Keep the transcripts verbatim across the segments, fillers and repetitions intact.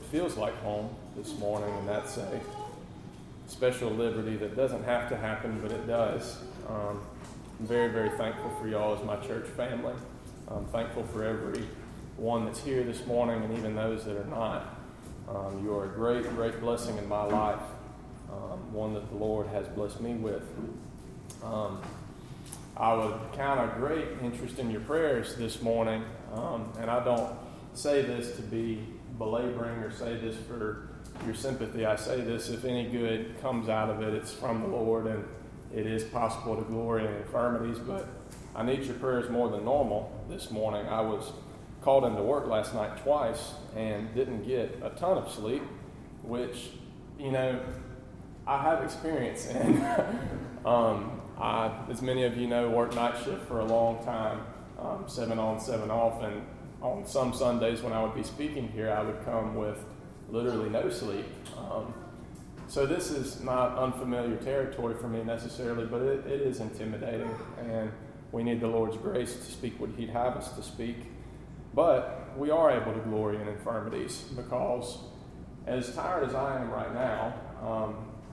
feels like home this morning, and that's a special liberty that doesn't have to happen, but it does. Um, I'm very, very thankful for y'all as my church family. I'm thankful for every one that's here this morning, and even those that are not. Um, you are a great, great blessing in my life, um, one that the Lord has blessed me with. Um, I would count a great interest in your prayers this morning, um, and I don't say this to be belaboring or say this for your sympathy. I say this, if any good comes out of it, it's from the Lord, and it is possible to glory in infirmities, but I need your prayers more than normal this morning. I was called into work last night twice and didn't get a ton of sleep, which, you know, I have experience in. um, I, as many of you know, worked night shift for a long time, um, seven on, seven off, and on some Sundays when I would be speaking here, I would come with literally no sleep. Um, so this is not unfamiliar territory for me necessarily, but it, it is intimidating, and we need the Lord's grace to speak what He'd have us to speak. But we are able to glory in infirmities, because as tired as I am right now, um,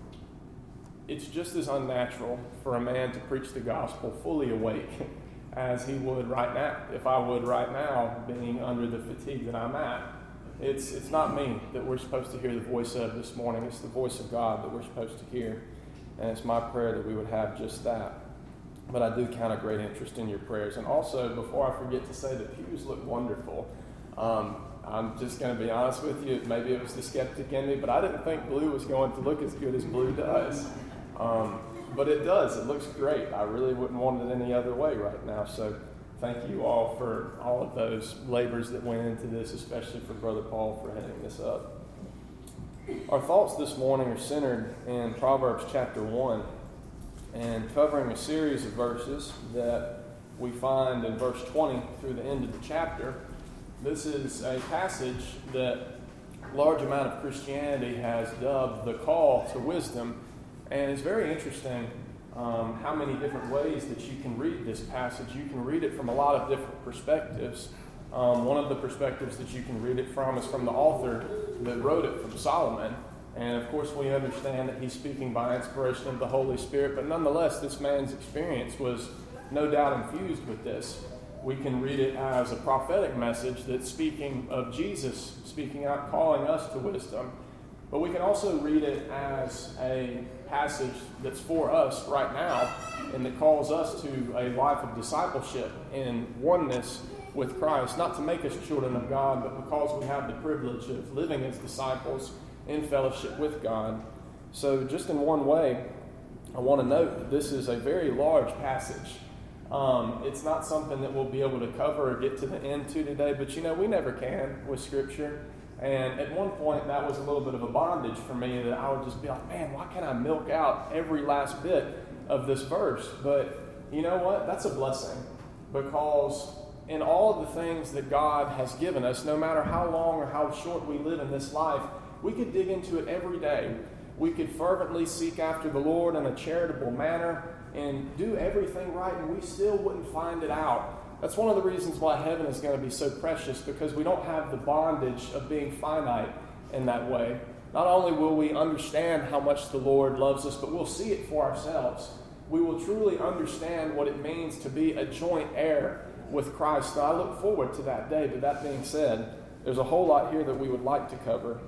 it's just as unnatural for a man to preach the gospel fully awake as he would right now, if I would right now, being under the fatigue that I'm at. It's it's not me that we're supposed to hear the voice of this morning. It's the voice of God that we're supposed to hear. And it's my prayer that we would have just that. But I do count a great interest in your prayers. And also, before I forget to say, the pews look wonderful. Um, I'm just going to be honest with you. Maybe it was the skeptic in me, but I didn't think blue was going to look as good as blue does. Um, but it does. It looks great. I really wouldn't want it any other way right now. So thank you all for all of those labors that went into this, especially for Brother Paul for heading this up. Our thoughts this morning are centered in Proverbs chapter one and covering a series of verses that we find in verse twenty through the end of the chapter. This is a passage that a large amount of Christianity has dubbed the call to wisdom. And it's very interesting um, how many different ways that you can read this passage. You can read it from a lot of different perspectives. Um, one of the perspectives that you can read it from is from the author that wrote it, from Solomon. And of course we understand that he's speaking by inspiration of the Holy Spirit, but nonetheless this man's experience was no doubt infused with this. We can read it as a prophetic message that's speaking of Jesus, speaking out, calling us to wisdom. But we can also read it as a passage that's for us right now and that calls us to a life of discipleship in oneness with Christ, not to make us children of God, but because we have the privilege of living as disciples in fellowship with God. So just in one way, I want to note that this is a very large passage. Um, it's not something that we'll be able to cover or get to the end to today, but you know, we never can with Scripture. And at one point, that was a little bit of a bondage for me, that I would just be like, man, why can't I milk out every last bit of this verse? But you know what? That's a blessing, because in all of the things that God has given us, no matter how long or how short we live in this life, we could dig into it every day. We could fervently seek after the Lord in a charitable manner and do everything right, and we still wouldn't find it out. That's one of the reasons why heaven is going to be so precious, because we don't have the bondage of being finite in that way. Not only will we understand how much the Lord loves us, but we'll see it for ourselves. We will truly understand what it means to be a joint heir with Christ. Now, I look forward to that day, but that being said, there's a whole lot here that we would like to cover.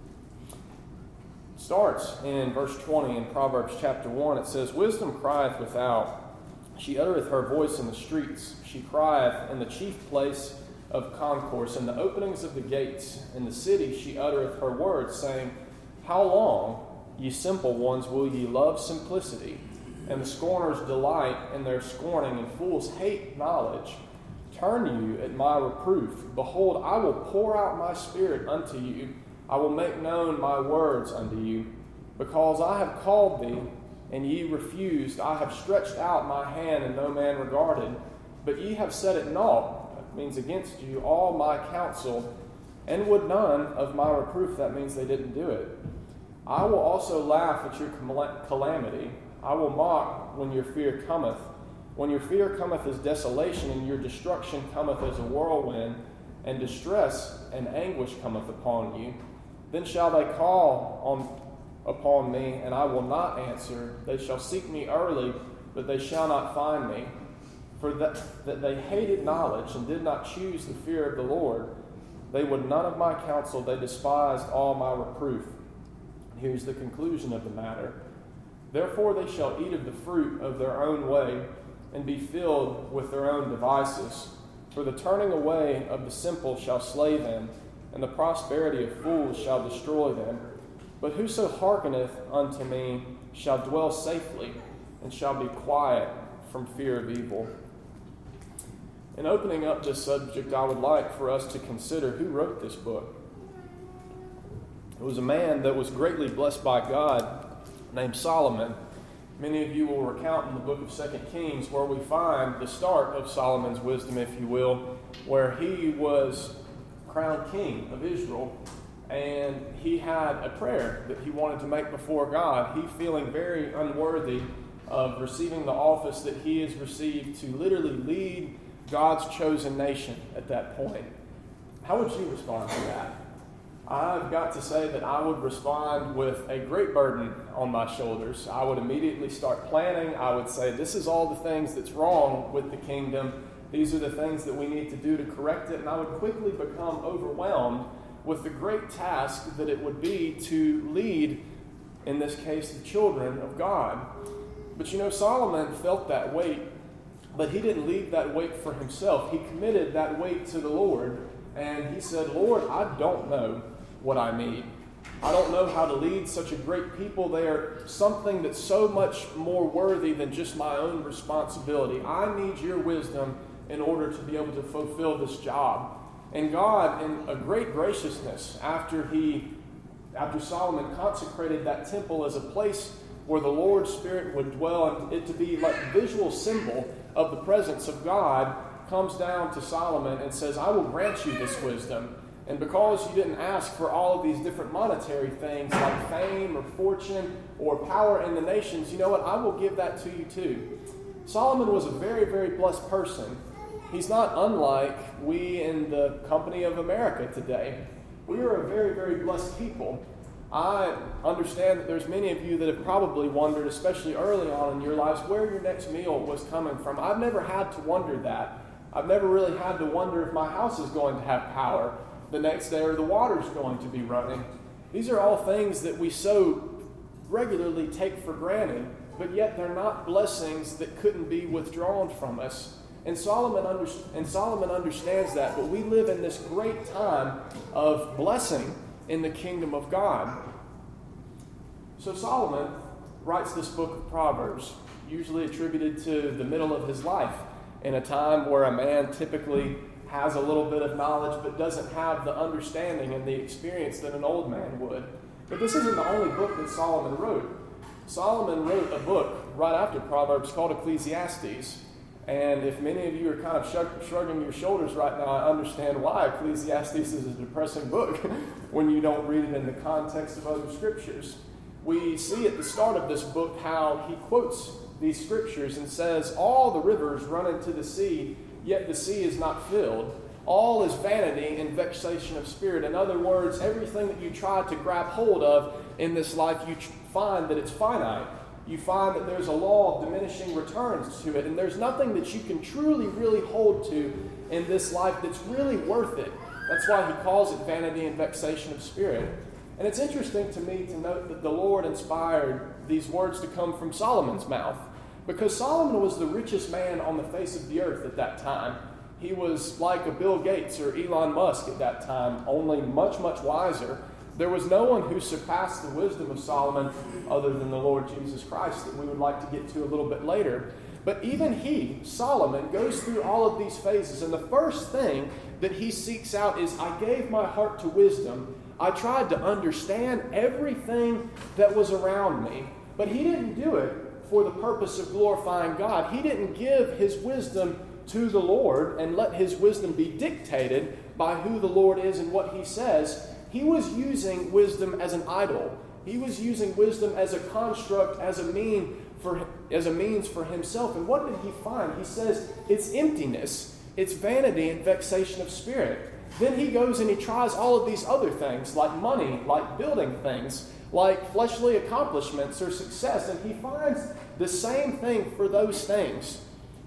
It starts in verse twenty in Proverbs chapter one. It says, "Wisdom crieth without. She uttereth her voice in the streets. She crieth in the chief place of concourse, in the openings of the gates. In the city she uttereth her words, saying, How long, ye simple ones, will ye love simplicity? And the scorners delight in their scorning, and fools hate knowledge. Turn you at my reproof. Behold, I will pour out my spirit unto you. I will make known my words unto you. Because I have called thee, and ye refused. I have stretched out my hand, and no man regarded. But ye have set at naught," that means against you, "all my counsel, and would none of my reproof." That means they didn't do it. "I will also laugh at your calamity. I will mock when your fear cometh. When your fear cometh as desolation, and your destruction cometh as a whirlwind, and distress and anguish cometh upon you. Then shall they call on upon me, and I will not answer. They shall seek me early, but they shall not find me. For that, that they hated knowledge and did not choose the fear of the Lord. They would none of my counsel, they despised all my reproof. Here's the conclusion of the matter. Therefore they shall eat of the fruit of their own way, and be filled with their own devices. For the turning away of the simple shall slay them, and the prosperity of fools shall destroy them. But whoso hearkeneth unto me shall dwell safely, and shall be quiet from fear of evil. In opening up this subject, I would like for us to consider who wrote this book. It was a man that was greatly blessed by God named Solomon. Many of you will recount in the book of Second Kings where we find the start of Solomon's wisdom, if you will, where he was crowned king of Israel, and he had a prayer that he wanted to make before God. He feeling very unworthy of receiving the office that he has received to literally lead God's chosen nation at that point. How would you respond to that? I've got to say that I would respond with a great burden on my shoulders. I would immediately start planning. I would say, this is all the things that's wrong with the kingdom. These are the things that we need to do to correct it. And I would quickly become overwhelmed with the great task that it would be to lead, in this case, the children of God. But you know, Solomon felt that weight, but he didn't leave that weight for himself. He committed that weight to the Lord, and he said, Lord, I don't know what I need. I don't know how to lead such a great people. They are something that's so much more worthy than just my own responsibility. I need your wisdom in order to be able to fulfill this job. And God, in a great graciousness, after he, after Solomon consecrated that temple as a place where the Lord's Spirit would dwell, and it to be like a visual symbol of the presence of God, comes down to Solomon and says, I will grant you this wisdom. And because you didn't ask for all of these different monetary things like fame or fortune or power in the nations, you know what? I will give that to you too. Solomon was a very, very blessed person. He's not unlike we in the company of America today. We are a very, very blessed people. I understand that there's many of you that have probably wondered, especially early on in your lives, where your next meal was coming from. I've never had to wonder that. I've never really had to wonder if my house is going to have power the next day or the water's going to be running. These are all things that we so regularly take for granted, but yet they're not blessings that couldn't be withdrawn from us. And Solomon, under, and Solomon understands that, but we live in this great time of blessing in the kingdom of God. So Solomon writes this book of Proverbs, usually attributed to the middle of his life, in a time where a man typically has a little bit of knowledge but doesn't have the understanding and the experience that an old man would. But this isn't the only book that Solomon wrote. Solomon wrote a book right after Proverbs called Ecclesiastes. And if many of you are kind of shrug- shrugging your shoulders right now, I understand why. Ecclesiastes is a depressing book when you don't read it in the context of other scriptures. We see at the start of this book how he quotes these scriptures and says, all the rivers run into the sea, yet the sea is not filled. All is vanity and vexation of spirit. In other words, everything that you try to grab hold of in this life, you find that it's finite. You find that there's a law of diminishing returns to it, and there's nothing that you can truly, really hold to in this life that's really worth it. That's why he calls it vanity and vexation of spirit. And it's interesting to me to note that the Lord inspired these words to come from Solomon's mouth, because Solomon was the richest man on the face of the earth at that time. He was like a Bill Gates or Elon Musk at that time, only much, much wiser. There was no one who surpassed the wisdom of Solomon other than the Lord Jesus Christ, that we would like to get to a little bit later. But even he, Solomon, goes through all of these phases, and the first thing that he seeks out is, I gave my heart to wisdom. I tried to understand everything that was around me. But he didn't do it for the purpose of glorifying God. He didn't give his wisdom to the Lord and let his wisdom be dictated by who the Lord is and what he says. He was using wisdom as an idol. He was using wisdom as a construct, as a mean for as a means for himself. And what did he find? He says it's emptiness, it's vanity and vexation of spirit. then he goes and he tries all of these other things, like money, like building things, like fleshly accomplishments or success, and he finds the same thing for those things.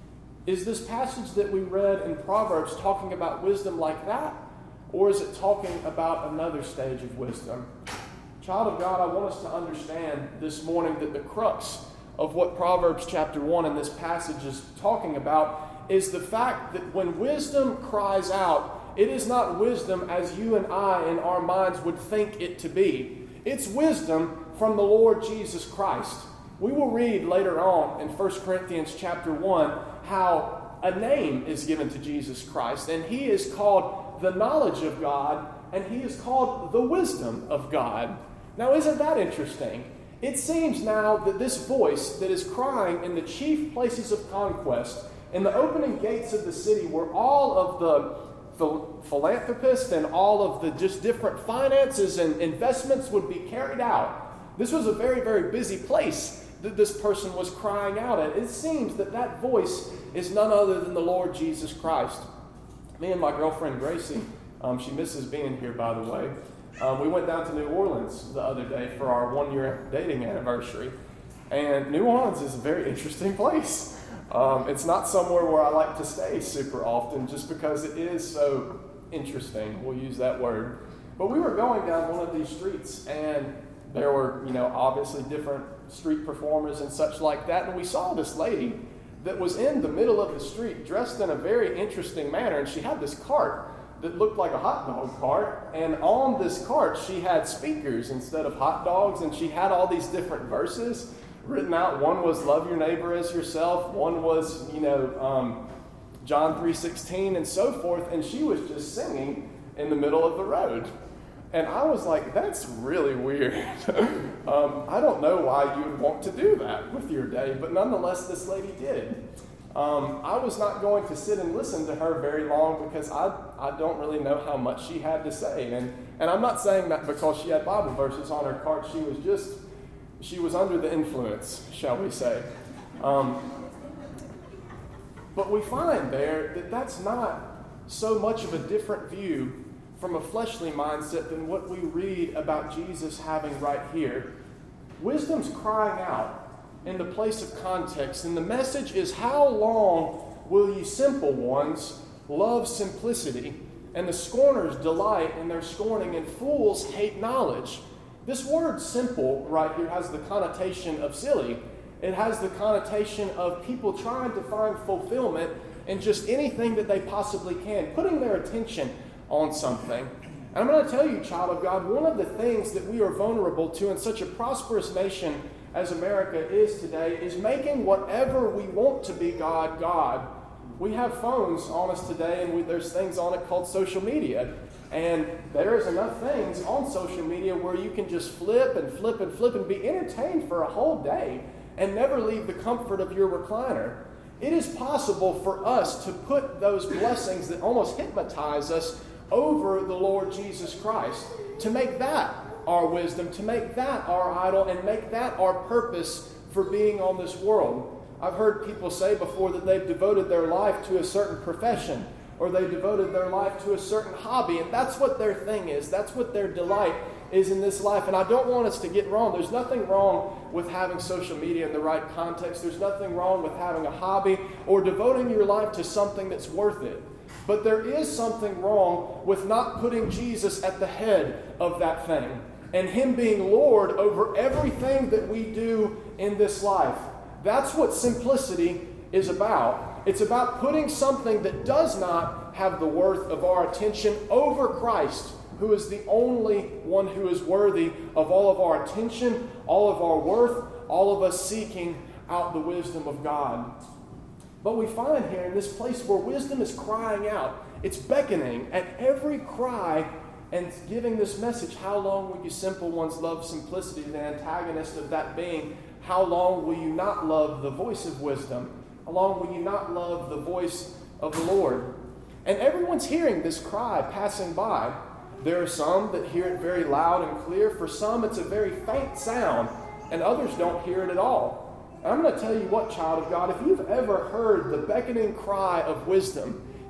Is this passage that we read in Proverbs talking about wisdom like that? Or is it talking about another stage of wisdom? Child of God, I want us to understand this morning that the crux of what Proverbs chapter one in this passage is talking about is the fact that when wisdom cries out, it is not wisdom as you and I in our minds would think it to be. It's wisdom from the Lord Jesus Christ. We will read later on in First Corinthians chapter one how a name is given to Jesus Christ, and he is called the knowledge of God, and he is called the wisdom of God. Now, isn't that interesting? It seems now that this voice that is crying in the chief places of conquest, in the opening gates of the city where all of the Phil- philanthropists and all of the just different finances and investments would be carried out. This was a very, very busy place that this person was crying out at. It seems that that voice is none other than the Lord Jesus Christ. Me and my girlfriend Gracie, um, she misses being here, by the way. Um, we went down to New Orleans the other day for our one-year dating anniversary. And New Orleans is a very interesting place. Um, it's not somewhere where I like to stay super often just because it is so interesting. We'll use that word. But we were going down one of these streets, and there were, you know, obviously different street performers and such like that. And we saw this lady that was in the middle of the street dressed in a very interesting manner. And she had this cart that looked like a hot dog cart. And on this cart, she had speakers instead of hot dogs. And she had all these different verses written out. One was love your neighbor as yourself. One was, you know, um, John three sixteen and so forth. And she was just singing in the middle of the road. And I was like, that's really weird. um, I don't know why you would want to do that with your day, but nonetheless, this lady did. Um, I was not going to sit and listen to her very long because I, I don't really know how much she had to say. And, and I'm not saying that because she had Bible verses on her cart. She was just, she was under the influence, shall we say. Um, but we find there that that's not so much of a different view from a fleshly mindset than what we read about Jesus having right here. Wisdom's crying out in the place of context, and the message is, how long will ye simple ones love simplicity, and the scorners delight in their scorning, and fools hate knowledge? This word simple right here has the connotation of silly. It has the connotation of people trying to find fulfillment in just anything that they possibly can, putting their attention on something. And I'm going to tell you, child of God, one of the things that we are vulnerable to in such a prosperous nation as America is today is making whatever we want to be God, God. We have phones on us today, and we, there's things on it called social media. And there's enough things on social media where you can just flip and flip and flip and be entertained for a whole day and never leave the comfort of your recliner. It is possible for us to put those blessings that almost hypnotize us over the Lord Jesus Christ, to make that our wisdom, to make that our idol, and make that our purpose for being on this world. I've heard people say before that they've devoted their life to a certain profession, or they devoted their life to a certain hobby, and that's what their thing is. That's what their delight is in this life. And I don't want us to get wrong. There's nothing wrong with having social media in the right context. There's nothing wrong with having a hobby or devoting your life to something that's worth it. But there is something wrong with not putting Jesus at the head of that thing, and him being Lord over everything that we do in this life. That's what simplicity is about. It's about putting something that does not have the worth of our attention over Christ, who is the only one who is worthy of all of our attention, all of our worth, all of us seeking out the wisdom of God. But we find here in this place where wisdom is crying out, it's beckoning at every cry and giving this message, how long will you simple ones love simplicity? The antagonist of that being, how long will you not love the voice of wisdom? How long will you not love the voice of the Lord? And everyone's hearing this cry passing by. There are some that hear it very loud and clear. For some, it's a very faint sound, and others don't hear it at all. And I'm going to tell you what, child of God, if you've ever heard the beckoning cry of wisdom, if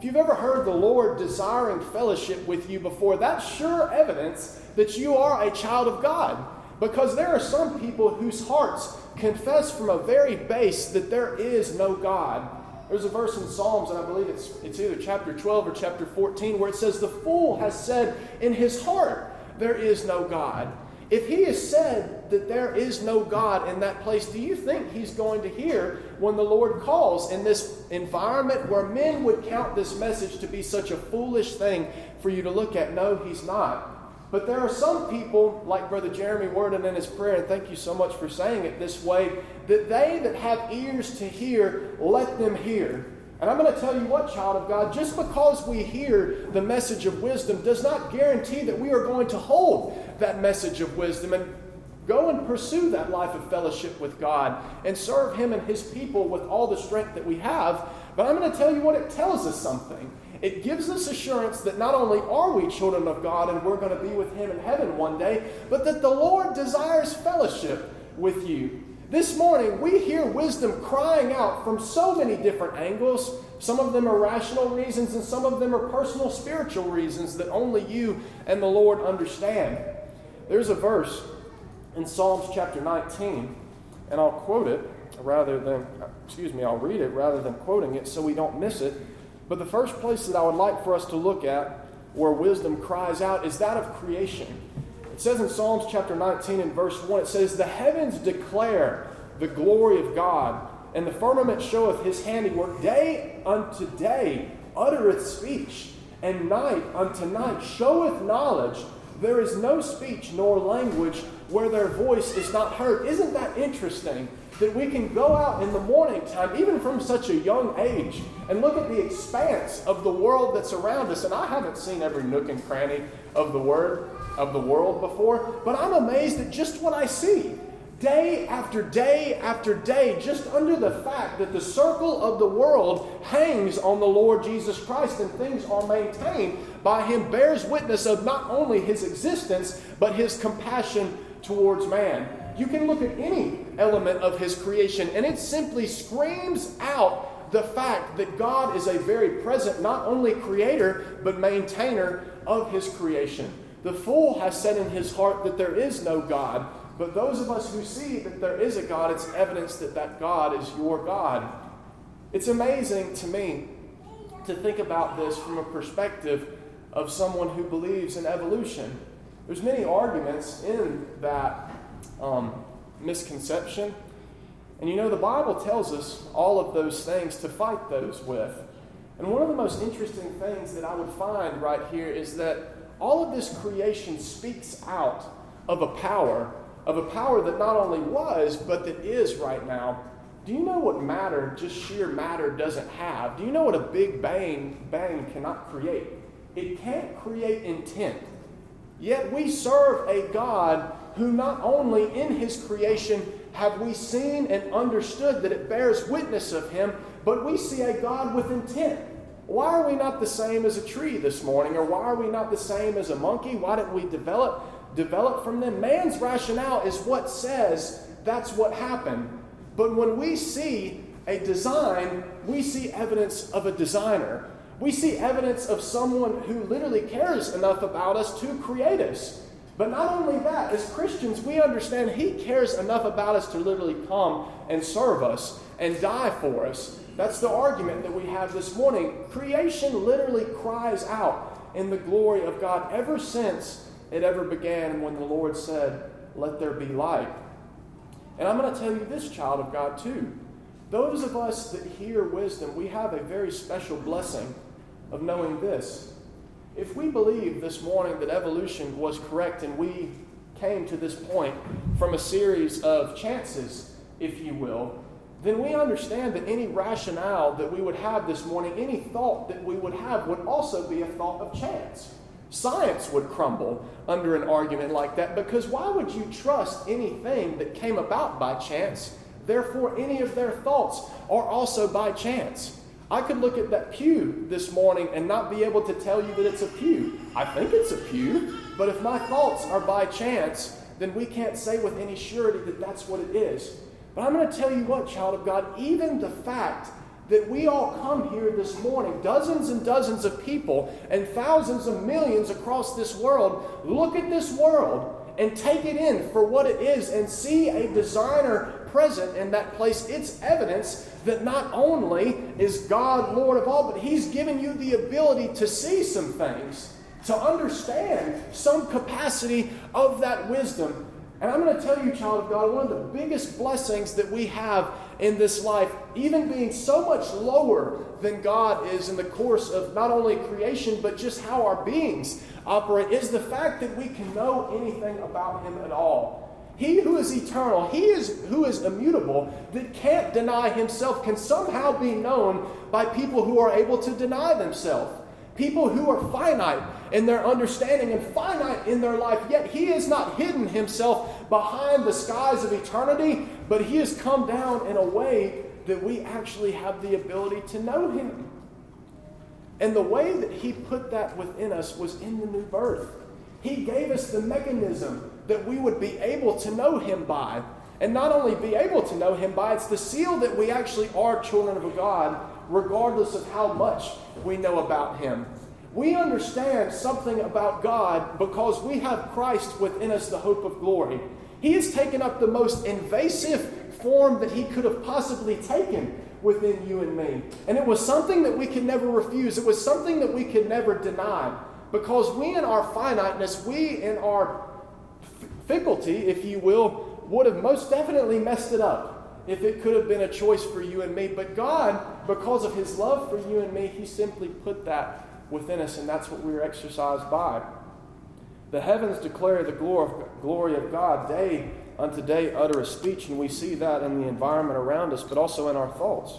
if you've ever heard the Lord desiring fellowship with you before, that's sure evidence that you are a child of God. Because there are some people whose hearts confess from a very base that there is no God. There's a verse in Psalms, and I believe it's, it's either chapter twelve or chapter fourteen, where it says, the fool has said in his heart, there is no God. If he has said that there is no God in that place, do you think he's going to hear when the Lord calls in this environment where men would count this message to be such a foolish thing for you to look at? No, he's not. But there are some people, like Brother Jeremy worded in his prayer, and thank you so much for saying it this way, that they that have ears to hear, let them hear. And I'm going to tell you what, child of God, just because we hear the message of wisdom does not guarantee that we are going to hold that message of wisdom and go and pursue that life of fellowship with God and serve Him and His people with all the strength that we have. But I'm going to tell you what, it tells us something. It gives us assurance that not only are we children of God and we're going to be with Him in heaven one day, but that the Lord desires fellowship with you. This morning, we hear wisdom crying out from so many different angles. Some of them are rational reasons, and some of them are personal spiritual reasons that only you and the Lord understand. There's a verse in Psalms chapter nineteen, and I'll quote it rather than, excuse me, I'll read it rather than quoting it so we don't miss it. But the first place that I would like for us to look at where wisdom cries out is that of creation. It says in Psalms chapter nineteen and verse one, it says, the heavens declare the glory of God, and the firmament showeth His handiwork. Day unto day uttereth speech, and night unto night showeth knowledge. There is no speech nor language where their voice is not heard. Isn't that interesting? That we can go out in the morning time, even from such a young age, and look at the expanse of the world that's around us. And I haven't seen every nook and cranny of the word of the world before, but I'm amazed at just what I see. Day after day after day, just under the fact that the circle of the world hangs on the Lord Jesus Christ and things are maintained by Him, bears witness of not only His existence, but His compassion towards man. You can look at any element of His creation, and it simply screams out the fact that God is a very present, not only creator, but maintainer of His creation. The fool has said in his heart that there is no God, but those of us who see that there is a God, it's evidence that that God is your God. It's amazing to me to think about this from a perspective of someone who believes in evolution. There's many arguments in that um, misconception. And you know, the Bible tells us all of those things to fight those with. And one of the most interesting things that I would find right here is that all of this creation speaks out of a power, of a power that not only was, but that is right now. Do you know what matter, just sheer matter, doesn't have? Do you know what a big bang, bang cannot create? It can't create intent. Yet we serve a God who not only in His creation have we seen and understood that it bears witness of Him, but we see a God with intent. Why are we not the same as a tree this morning? Or why are we not the same as a monkey? Why didn't we develop, develop from them? Man's rationale is what says that's what happened. But when we see a design, we see evidence of a designer. We see evidence of someone who literally cares enough about us to create us. But not only that, as Christians, we understand He cares enough about us to literally come and serve us and die for us. That's the argument that we have this morning. Creation literally cries out in the glory of God ever since it ever began when the Lord said, "Let there be light." And I'm going to tell you this, child of God, too. Those of us that hear wisdom, we have a very special blessing of knowing this. If we believe this morning that evolution was correct and we came to this point from a series of chances, if you will, then we understand that any rationale that we would have this morning, any thought that we would have would also be a thought of chance. Science would crumble under an argument like that, because why would you trust anything that came about by chance? Therefore, any of their thoughts are also by chance. I could look at that pew this morning and not be able to tell you that it's a pew. I think it's a pew, but if my thoughts are by chance, then we can't say with any surety that that's what it is. But I'm going to tell you what, child of God, even the fact that we all come here this morning, dozens and dozens of people and thousands of millions across this world, look at this world and take it in for what it is and see a designer present in that place. It's evidence that not only is God Lord of all, but He's given you the ability to see some things, to understand some capacity of that wisdom. And I'm going to tell you, child of God, one of the biggest blessings that we have in this life, even being so much lower than God is in the course of not only creation, but just how our beings operate, is the fact that we can know anything about Him at all. He who is eternal, He is who is immutable, that can't deny Himself, can somehow be known by people who are able to deny themselves. People who are finite in their understanding and finite in their life, yet He has not hidden Himself behind the skies of eternity, but He has come down in a way that we actually have the ability to know Him. And the way that He put that within us was in the new birth. He gave us the mechanism that we would be able to know Him by. And not only be able to know Him by, it's the seal that we actually are children of a God, regardless of how much we know about Him. We understand something about God because we have Christ within us, the hope of glory. He has taken up the most invasive form that He could have possibly taken within you and me. And it was something that we could never refuse. It was something that we could never deny. Because we in our finiteness, we in our fickleness, if you will, would have most definitely messed it up if it could have been a choice for you and me. But God, because of His love for you and me, He simply put that within us, and that's what we are exercised by. The heavens declare the glory of God. Day unto day utter a speech, and we see that in the environment around us, but also in our thoughts.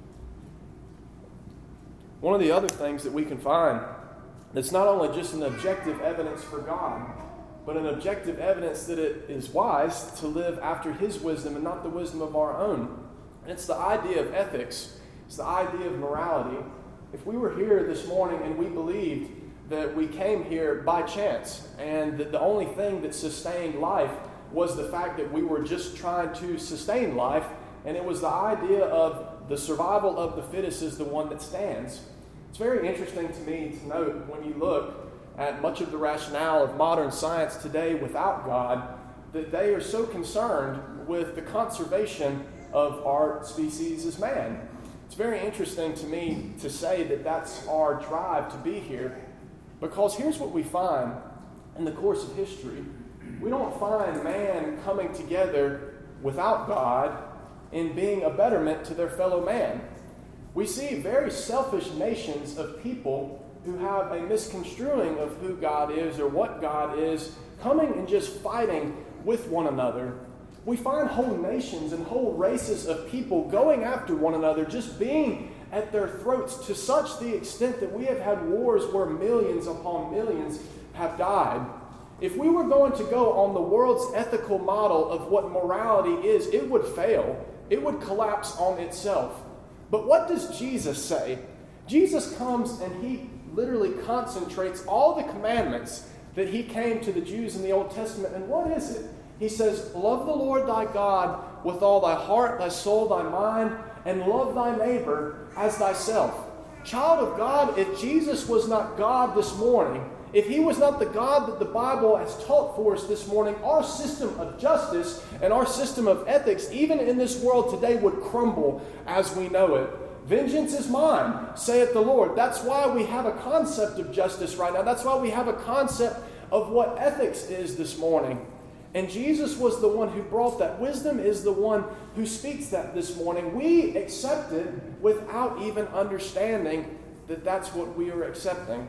One of the other things that we can find that's not only just an objective evidence for God, but an objective evidence that it is wise to live after His wisdom and not the wisdom of our own. And it's the idea of ethics. It's the idea of morality. If we were here this morning and we believed that we came here by chance and that the only thing that sustained life was the fact that we were just trying to sustain life, and it was the idea of the survival of the fittest is the one that stands. It's very interesting to me to note when you look at much of the rationale of modern science today without God, that they are so concerned with the conservation of our species as man. It's very interesting to me to say that that's our drive to be here, because here's what we find in the course of history. We don't find man coming together without God in being a betterment to their fellow man. We see very selfish nations of people who have a misconstruing of who God is or what God is, coming and just fighting with one another. We find whole nations and whole races of people going after one another, just being at their throats to such the extent that we have had wars where millions upon millions have died. If we were going to go on the world's ethical model of what morality is, it would fail. It would collapse on itself. But what does Jesus say? Jesus comes and He literally concentrates all the commandments that He came to the Jews in the Old Testament. And what is it? He says, love the Lord thy God with all thy heart, thy soul, thy mind, and love thy neighbor as thyself. Child of God, if Jesus was not God this morning, if He was not the God that the Bible has taught for us this morning, our system of justice and our system of ethics, even in this world today, would crumble as we know it. Vengeance is mine, saith the Lord. That's why we have a concept of justice right now. That's why we have a concept of what ethics is this morning. And Jesus was the one who brought that. Wisdom is the one who speaks that this morning. We accept it without even understanding that that's what we are accepting.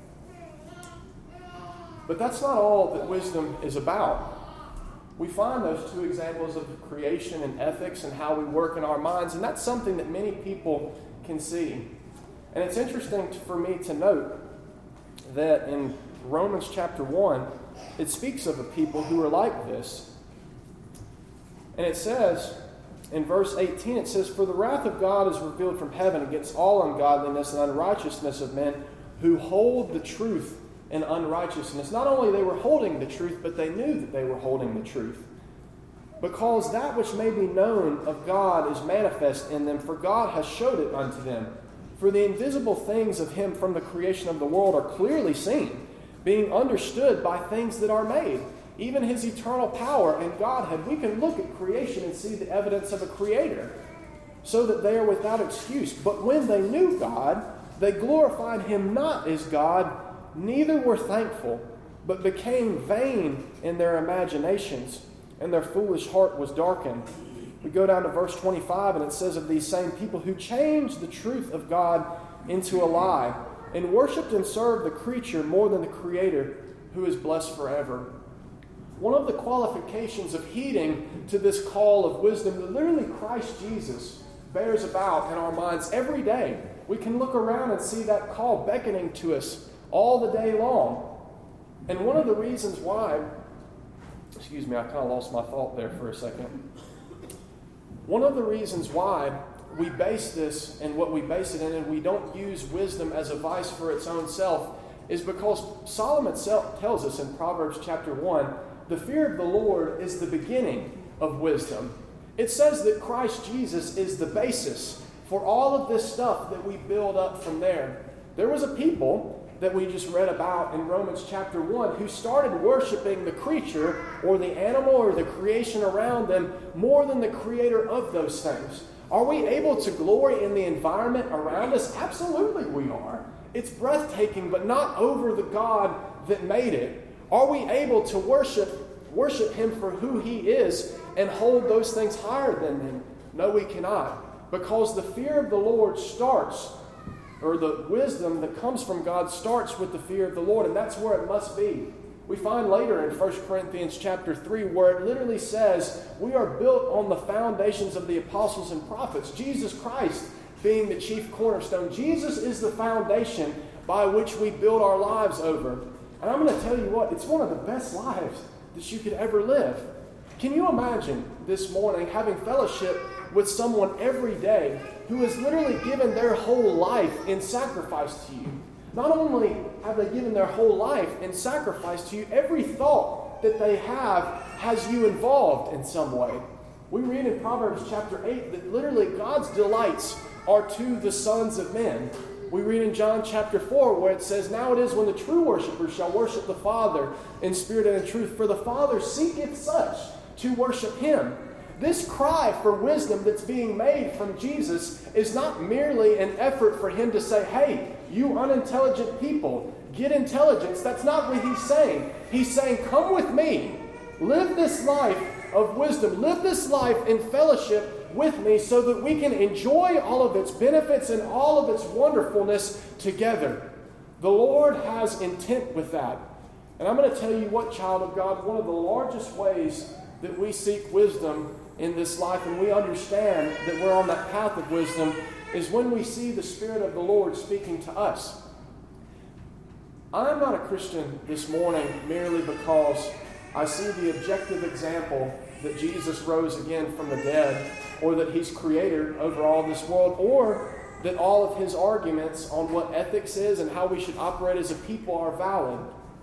But that's not all that wisdom is about. We find those two examples of creation and ethics and how we work in our minds, and that's something that many people can see. And it's interesting for me to note that in Romans chapter one, it speaks of a people who are like this. And it says, in verse eighteen, it says, for the wrath of God is revealed from heaven against all ungodliness and unrighteousness of men who hold the truth in unrighteousness. Not only they were holding the truth, but they knew that they were holding the truth. because that which may be known of God is manifest in them, for God has showed it unto them. For the invisible things of him from the creation of the world are clearly seen, being understood by things that are made, even his eternal power and Godhead. We can look at creation and see the evidence of a creator, so that they are without excuse. But when they knew God, they glorified him not as God, neither were thankful, but became vain in their imaginations, and their foolish heart was darkened. We go down to verse twenty-five, and it says of these same people who changed the truth of God into a lie, and worshipped and served the creature more than the Creator, who is blessed forever. One of the qualifications of heeding to this call of wisdom that literally Christ Jesus bears about in our minds every day. We can look around and see that call beckoning to us all the day long. And one of the reasons why, excuse me, I kind of lost my thought there for a second. One of the reasons why we base this and what we base it in, and we don't use wisdom as a vice for its own self, is because Solomon tells us in Proverbs chapter one, the fear of the Lord is the beginning of wisdom. It says that Christ Jesus is the basis for all of this stuff that we build up from there. There was a people that we just read about in Romans chapter one who started worshiping the creature or the animal or the creation around them more than the creator of those things. Are we able to glory in the environment around us? Absolutely we are. It's breathtaking, but not over the God that made it. Are we able to worship, worship him for who he is and hold those things higher than him? No, we cannot. Because the fear of the Lord starts, or the wisdom that comes from God starts with the fear of the Lord, and that's where it must be. We find later in First Corinthians chapter three where it literally says we are built on the foundations of the apostles and prophets, Jesus Christ being the chief cornerstone. Jesus is the foundation by which we build our lives over. And I'm going to tell you what, it's one of the best lives that you could ever live. Can you imagine this morning having fellowship with someone every day who has literally given their whole life in sacrifice to you? Not only have they given their whole life in sacrifice to you, every thought that they have has you involved in some way. We read in Proverbs chapter eight that literally God's delights are to the sons of men. We read in John chapter four where it says, now it is when the true worshipers shall worship the Father in spirit and in truth, for the Father seeketh such to worship him. This cry for wisdom that's being made from Jesus is not merely an effort for him to say, hey, you unintelligent people, get intelligence. That's not what he's saying. He's saying, come with me. Live this life of wisdom. Live this life in fellowship with me so that we can enjoy all of its benefits and all of its wonderfulness together. The Lord has intent with that. And I'm going to tell you what, child of God, one of the largest ways that we seek wisdom in this life and we understand that we're on that path of wisdom is when we see the Spirit of the Lord speaking to us. I'm not a Christian this morning merely because I see the objective example that Jesus rose again from the dead, or that he's creator over all this world, or that all of his arguments on what ethics is and how we should operate as a people are valid.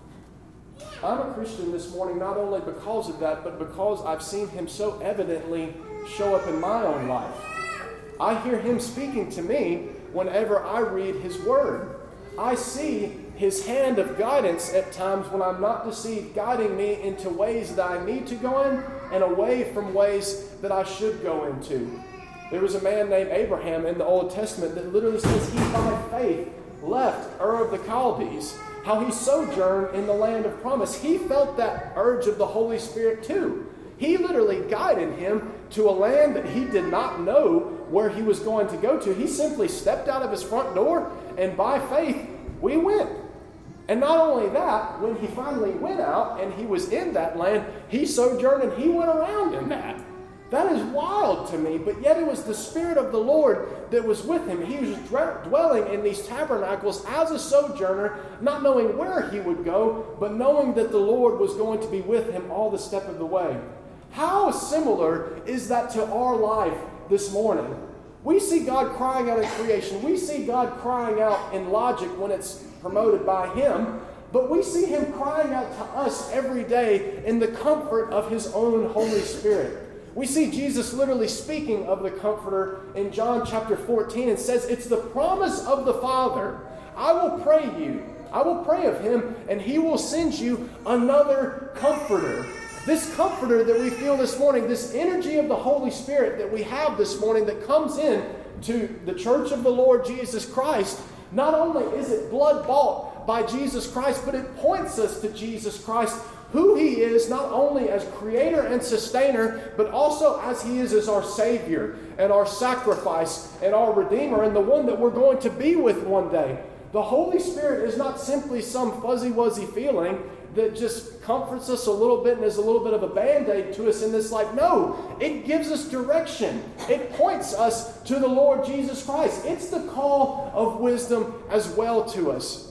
I'm a Christian this morning not only because of that, but because I've seen him so evidently show up in my own life. I hear him speaking to me whenever I read his word. I see his hand of guidance at times when I'm not deceived, guiding me into ways that I need to go in and away from ways that I should go into. There was a man named Abraham in the Old Testament that literally says he by faith left Ur of the Chaldees, how he sojourned in the land of promise. He felt that urge of the Holy Spirit too. He literally guided him to a land that he did not know where he was going to go to. He simply stepped out of his front door, and by faith, we went. And not only that, when he finally went out and he was in that land, he sojourned and he went around in that. That is wild to me, but yet it was the Spirit of the Lord that was with him. He was dwelling in these tabernacles as a sojourner, not knowing where he would go, but knowing that the Lord was going to be with him all the step of the way. How similar is that to our life this morning? We see God crying out in creation. We see God crying out in logic when it's promoted by him, but we see him crying out to us every day in the comfort of his own Holy Spirit. We see Jesus literally speaking of the Comforter in John chapter fourteen and says, it's the promise of the Father. I will pray you. I will pray of him, and he will send you another Comforter. This Comforter that we feel this morning, this energy of the Holy Spirit that we have this morning that comes in to the church of the Lord Jesus Christ, not only is it blood bought by Jesus Christ, but it points us to Jesus Christ, who he is not only as creator and sustainer, but also as he is as our Savior and our sacrifice and our Redeemer and the one that we're going to be with one day. The Holy Spirit is not simply some fuzzy-wuzzy feeling that just comforts us a little bit and is a little bit of a band-aid to us in this life. No, it gives us direction. It points us to the Lord Jesus Christ. It's the call of wisdom as well to us.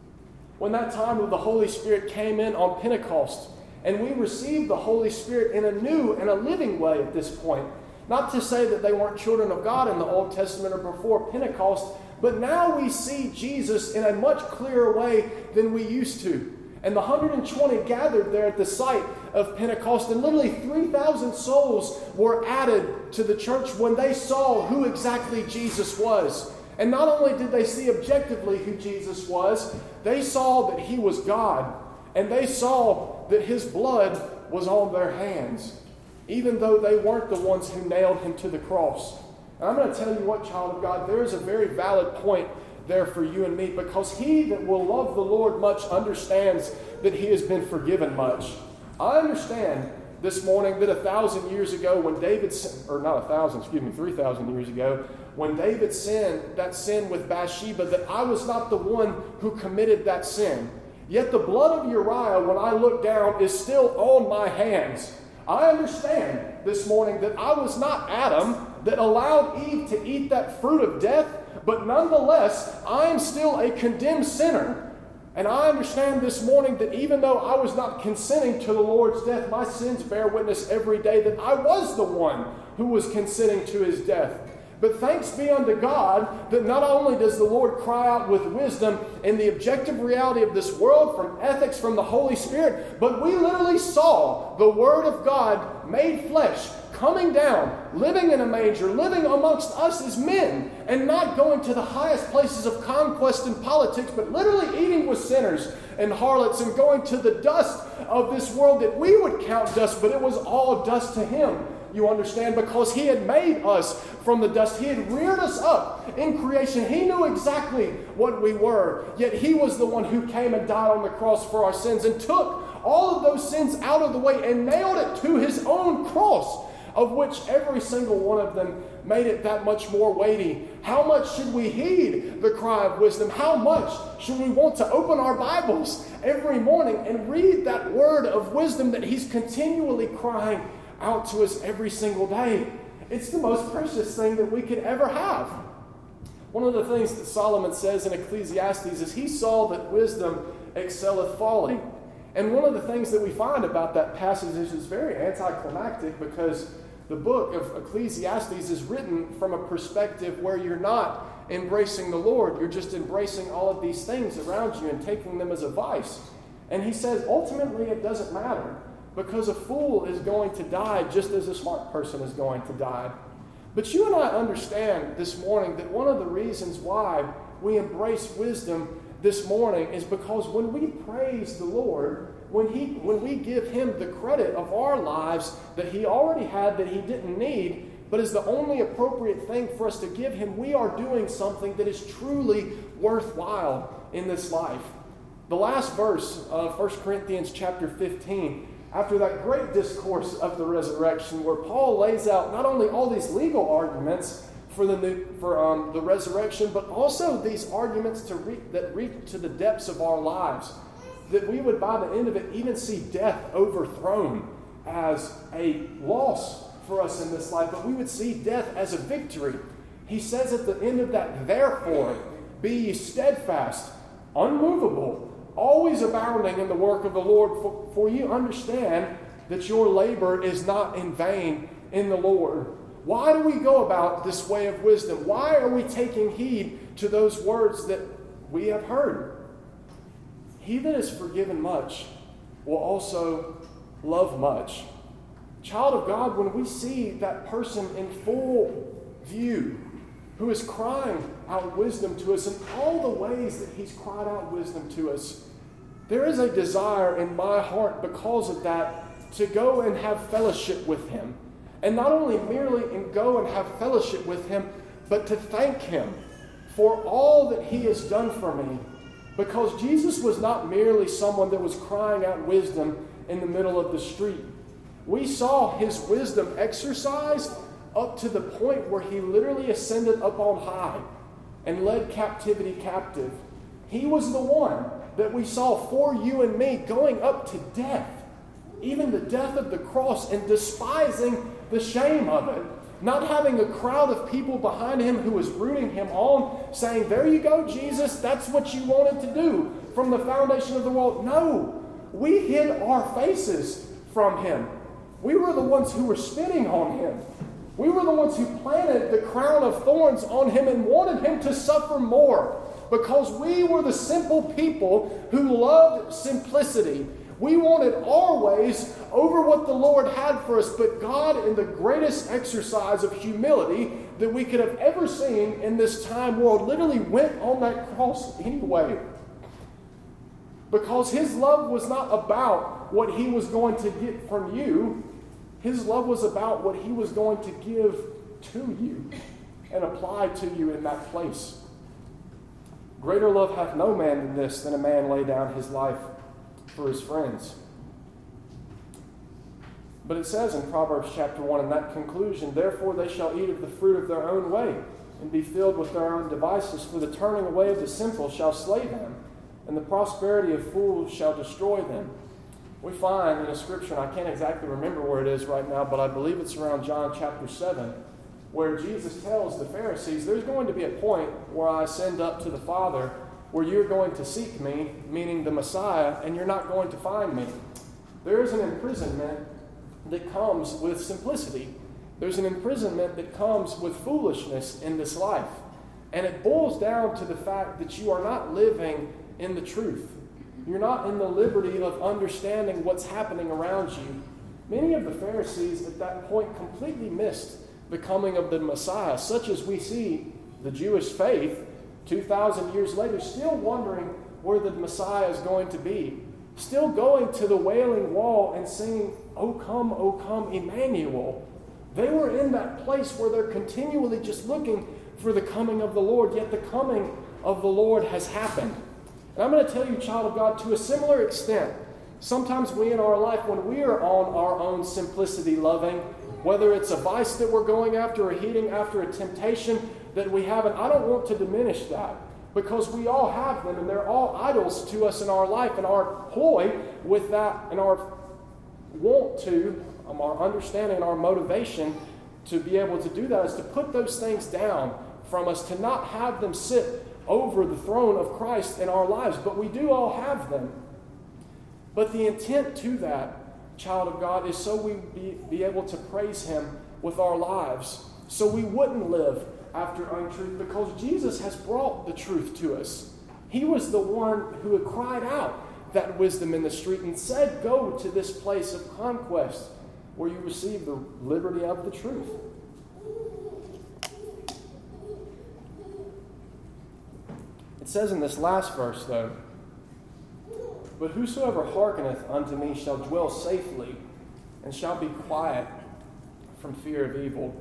When that time of the Holy Spirit came in on Pentecost, and we received the Holy Spirit in a new and a living way at this point. Not to say that they weren't children of God in the Old Testament or before Pentecost, but now we see Jesus in a much clearer way than we used to. And the one hundred twenty gathered there at the site of Pentecost, and literally three thousand souls were added to the church when they saw who exactly Jesus was. And not only did they see objectively who Jesus was, they saw that he was God. And they saw that his blood was on their hands, even though they weren't the ones who nailed him to the cross. And I'm going to tell you what, child of God, there is a very valid point there for you and me, because he that will love the Lord much understands that he has been forgiven much. I understand this morning that a thousand years ago when David, or not a thousand, excuse me, three thousand years ago, when David sinned that sin with Bathsheba, that I was not the one who committed that sin. Yet the blood of Uriah, when I look down, is still on my hands. I understand this morning that I was not Adam that allowed Eve to eat that fruit of death, but nonetheless, I am still a condemned sinner. And I understand this morning that even though I was not consenting to the Lord's death, my sins bear witness every day that I was the one who was consenting to his death. But thanks be unto God that not only does the Lord cry out with wisdom in the objective reality of this world, from ethics, from the Holy Spirit, but we literally saw the Word of God made flesh, coming down, living in a manger, living amongst us as men, and not going to the highest places of conquest and politics, but literally eating with sinners and harlots and going to the dust of this world that we would count dust, but it was all dust to him. You understand? Because he had made us from the dust. He had reared us up in creation. He knew exactly what we were. Yet he was the one who came and died on the cross for our sins and took all of those sins out of the way and nailed it to his own cross, of which every single one of them made it that much more weighty. How much should we heed the cry of wisdom? How much should we want to open our Bibles every morning and read that word of wisdom that he's continually crying out to us every single day? It's the most precious thing that we could ever have. One of the things that Solomon says in Ecclesiastes is he saw that wisdom excelleth folly. And one of the things that we find about that passage is it's very anticlimactic, because the book of Ecclesiastes is written from a perspective where you're not embracing the Lord. You're just embracing all of these things around you and taking them as a vice. And he says ultimately it doesn't matter, because a fool is going to die just as a smart person is going to die. But you and I understand this morning that one of the reasons why we embrace wisdom this morning is because when we praise the Lord, when he, when we give him the credit of our lives that he already had, that he didn't need, but is the only appropriate thing for us to give him, we are doing something that is truly worthwhile in this life. The last verse of First Corinthians chapter fifteen, after that great discourse of the resurrection, where Paul lays out not only all these legal arguments for the new, for um, the resurrection, but also these arguments to re- that reach to the depths of our lives, that we would by the end of it even see death overthrown as a loss for us in this life, but we would see death as a victory. He says at the end of that, therefore, be ye steadfast, unmovable, always abounding in the work of the Lord, for, for you understand that your labor is not in vain in the Lord. Why do we go about this way of wisdom? Why are we taking heed to those words that we have heard? He that is forgiven much will also love much. Child of God, when we see that person in full view, who is crying out wisdom to us in all the ways that he's cried out wisdom to us, there is a desire in my heart because of that to go and have fellowship with him. And not only merely in go and have fellowship with him, but to thank him for all that he has done for me. Because Jesus was not merely someone that was crying out wisdom in the middle of the street. We saw his wisdom exercised up to the point where he literally ascended up on high and led captivity captive. He was the one that we saw for you and me going up to death, even the death of the cross, and despising the shame of it. Not having a crowd of people behind him who was rooting him on, saying, there you go, Jesus, that's what you wanted to do from the foundation of the world. No, we hid our faces from him. We were the ones who were spitting on him. We were the ones who planted the crown of thorns on him and wanted him to suffer more, because we were the simple people who loved simplicity. We wanted our ways over what the Lord had for us, but God, in the greatest exercise of humility that we could have ever seen in this time world, literally went on that cross anyway. Because his love was not about what he was going to get from you. His love was about what he was going to give to you and apply to you in that place. Greater love hath no man than this, than a man lay down his life for his friends. But it says in Proverbs chapter one, in that conclusion, therefore they shall eat of the fruit of their own way, and be filled with their own devices, for the turning away of the sinful shall slay them, and the prosperity of fools shall destroy them. We find in a scripture, and I can't exactly remember where it is right now, but I believe it's around John chapter seven, where Jesus tells the Pharisees, there's going to be a point where I ascend up to the Father, where you're going to seek me, meaning the Messiah, and you're not going to find me. There is an imprisonment that comes with simplicity. There's an imprisonment that comes with foolishness in this life. And it boils down to the fact that you are not living in the truth. You're not in the liberty of understanding what's happening around you. Many of the Pharisees at that point completely missed the coming of the Messiah, such as we see the Jewish faith two thousand years later still wondering where the Messiah is going to be, still going to the Wailing Wall and singing, O come, O come, Emmanuel. They were in that place where they're continually just looking for the coming of the Lord, yet the coming of the Lord has happened. And I'm going to tell you, child of God, to a similar extent, sometimes we in our life, when we are on our own simplicity loving, whether it's a vice that we're going after or heeding after a temptation that we have, and I don't want to diminish that, because we all have them and they're all idols to us in our life, and our ploy with that and our want to, um, our understanding and our motivation to be able to do that is to put those things down from us, to not have them sit over the throne of Christ in our lives. But we do all have them. But the intent to that, child of God, is so we be, be able to praise him with our lives, so we wouldn't live after untruth, because Jesus has brought the truth to us. He was the one who had cried out that wisdom in the street and said, go to this place of conquest where you receive the liberty of the truth. It says in this last verse, though, but whosoever hearkeneth unto me shall dwell safely and shall be quiet from fear of evil.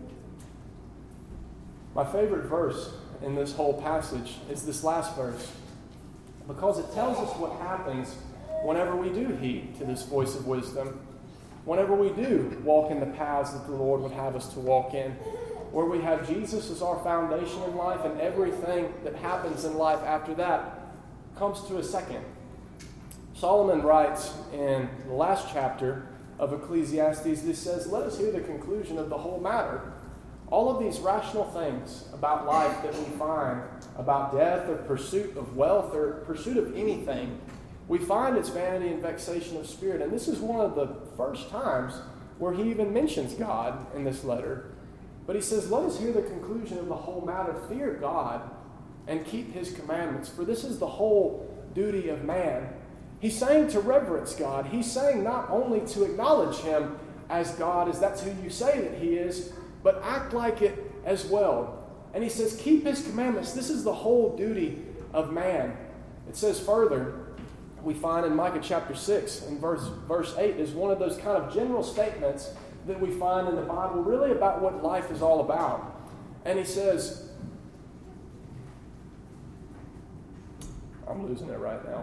My favorite verse in this whole passage is this last verse, because it tells us what happens whenever we do heed to this voice of wisdom, whenever we do walk in the paths that the Lord would have us to walk in, where we have Jesus as our foundation in life, and everything that happens in life after that comes to a second. Solomon writes in the last chapter of Ecclesiastes, this says, let us hear the conclusion of the whole matter. All of these rational things about life that we find, about death or pursuit of wealth or pursuit of anything, we find it's vanity and vexation of spirit. And this is one of the first times where he even mentions God in this letter. But he says, let us hear the conclusion of the whole matter. Fear God and keep his commandments, for this is the whole duty of man. He's saying to reverence God. He's saying not only to acknowledge him as God, as that's who you say that he is, but act like it as well. And he says, keep his commandments. This is the whole duty of man. It says further, we find in Micah chapter six and verse, verse eight is one of those kind of general statements that we find in the Bible really about what life is all about. And he says, I'm losing it right now.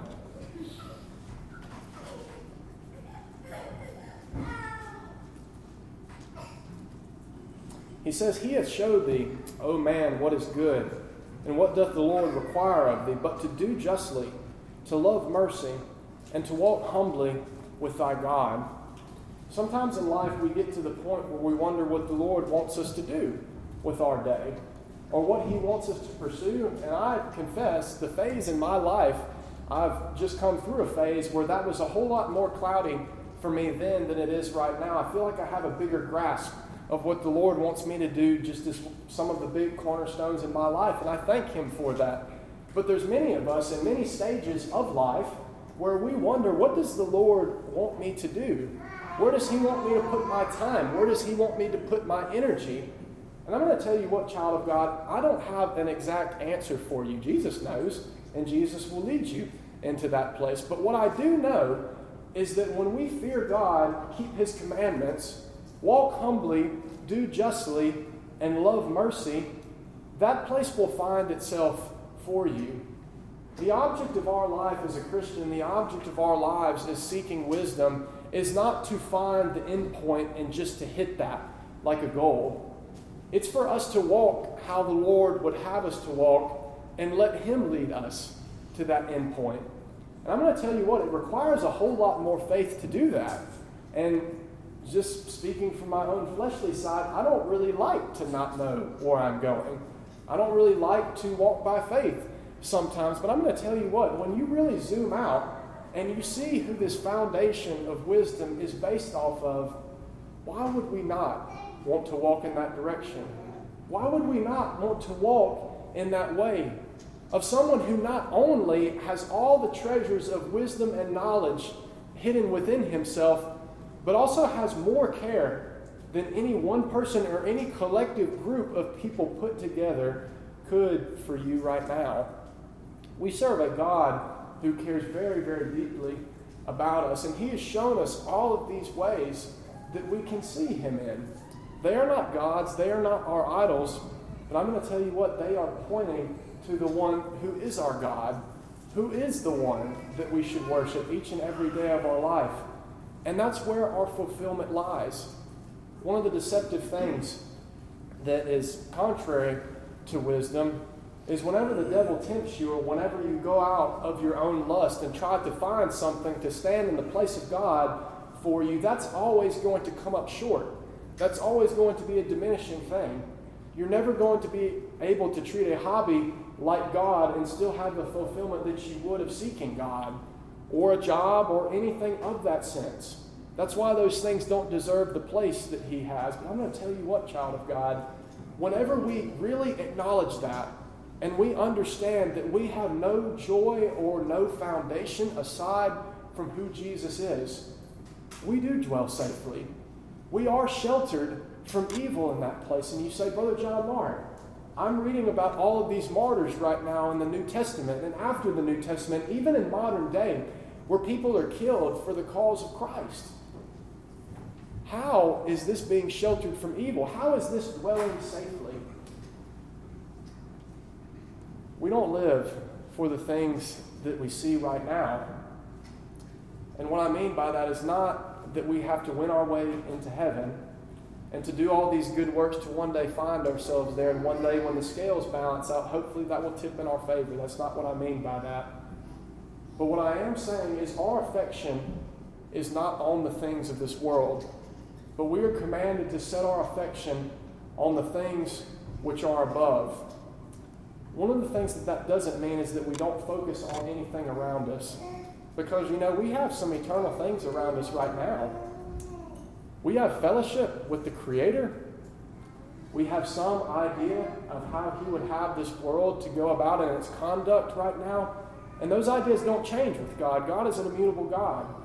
He says, he hath showed thee, O man, what is good, and what doth the Lord require of thee, but to do justly, to love mercy, and to walk humbly with thy God. Sometimes in life we get to the point where we wonder what the Lord wants us to do with our day, or what he wants us to pursue. And I confess, the phase in my life, I've just come through a phase where that was a whole lot more cloudy for me then than it is right now. I feel like I have a bigger grasp of what the Lord wants me to do, just as some of the big cornerstones in my life, and I thank him for that. But there's many of us in many stages of life where we wonder, what does the Lord want me to do? Where does he want me to put my time? Where does he want me to put my energy? And I'm going to tell you what, child of God, I don't have an exact answer for you. Jesus knows, and Jesus will lead you into that place. But what I do know is that when we fear God, keep his commandments, walk humbly, do justly, and love mercy, that place will find itself for you. The object of our life as a Christian, the object of our lives as seeking wisdom, is not to find the end point and just to hit that like a goal. It's for us to walk how the Lord would have us to walk and let him lead us to that end point. And I'm going to tell you what, it requires a whole lot more faith to do that. And just speaking from my own fleshly side, I don't really like to not know where I'm going. I don't really like to walk by faith sometimes, but I'm going to tell you what, when you really zoom out and you see who this foundation of wisdom is based off of, why would we not want to walk in that direction? Why would we not want to walk in that way of someone who not only has all the treasures of wisdom and knowledge hidden within himself, but also has more care than any one person or any collective group of people put together could for you right now? We serve a God who cares very, very deeply about us, and he has shown us all of these ways that we can see him in. They are not gods, they are not our idols, but I'm going to tell you what, they are pointing to the one who is our God, who is the one that we should worship each and every day of our life. And that's where our fulfillment lies. One of the deceptive things that is contrary to wisdom is whenever the devil tempts you, or whenever you go out of your own lust and try to find something to stand in the place of God for you, that's always going to come up short. That's always going to be a diminishing thing. You're never going to be able to treat a hobby like God and still have the fulfillment that you would of seeking God, or a job, or anything of that sense. That's why those things don't deserve the place that he has. But I'm going to tell you what, child of God, whenever we really acknowledge that, and we understand that we have no joy or no foundation aside from who Jesus is, we do dwell safely. We are sheltered from evil in that place. And you say, Brother John Mark, I'm reading about all of these martyrs right now in the New Testament and after the New Testament, even in modern day, where people are killed for the cause of Christ. How is this being sheltered from evil? How is this dwelling safely? We don't live for the things that we see right now. And what I mean by that is not that we have to win our way into heaven and to do all these good works to one day find ourselves there, and one day when the scales balance out, hopefully that will tip in our favor. That's not what I mean by that. But what I am saying is our affection is not on the things of this world, but we are commanded to set our affection on the things which are above. One of the things that that doesn't mean is that we don't focus on anything around us. Because, you know, we have some eternal things around us right now. We have fellowship with the Creator. We have some idea of how he would have this world to go about in its conduct right now. And those ideas don't change with God. God is an immutable God.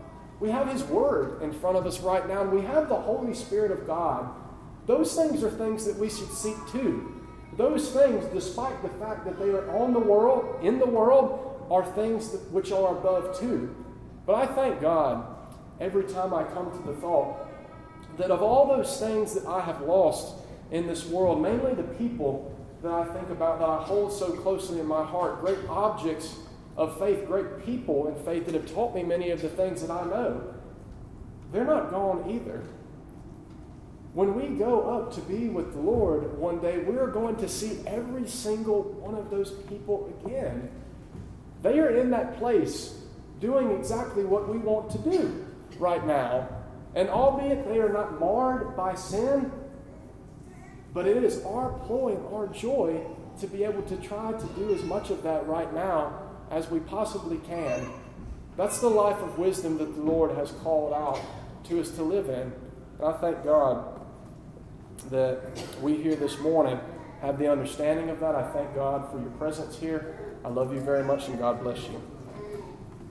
We have His Word in front of us right now, and we have the Holy Spirit of God. Those things are things that we should seek too. Those things, despite the fact that they are on the world, in the world, are things that, which are above too. But I thank God every time I come to the thought that of all those things that I have lost in this world, mainly the people that I think about, that I hold so closely in my heart, great objects of faith, great people in faith that have taught me many of the things that I know, they're not gone either. When we go up to be with the Lord one day, we're going to see every single one of those people again. They are in that place doing exactly what we want to do right now. And albeit they are not marred by sin, but it is our ploy and our joy to be able to try to do as much of that right now as we possibly can. That's the life of wisdom that the Lord has called out to us to live in. And I thank God that we here this morning have the understanding of that. I thank God for your presence here. I love you very much, and God bless you.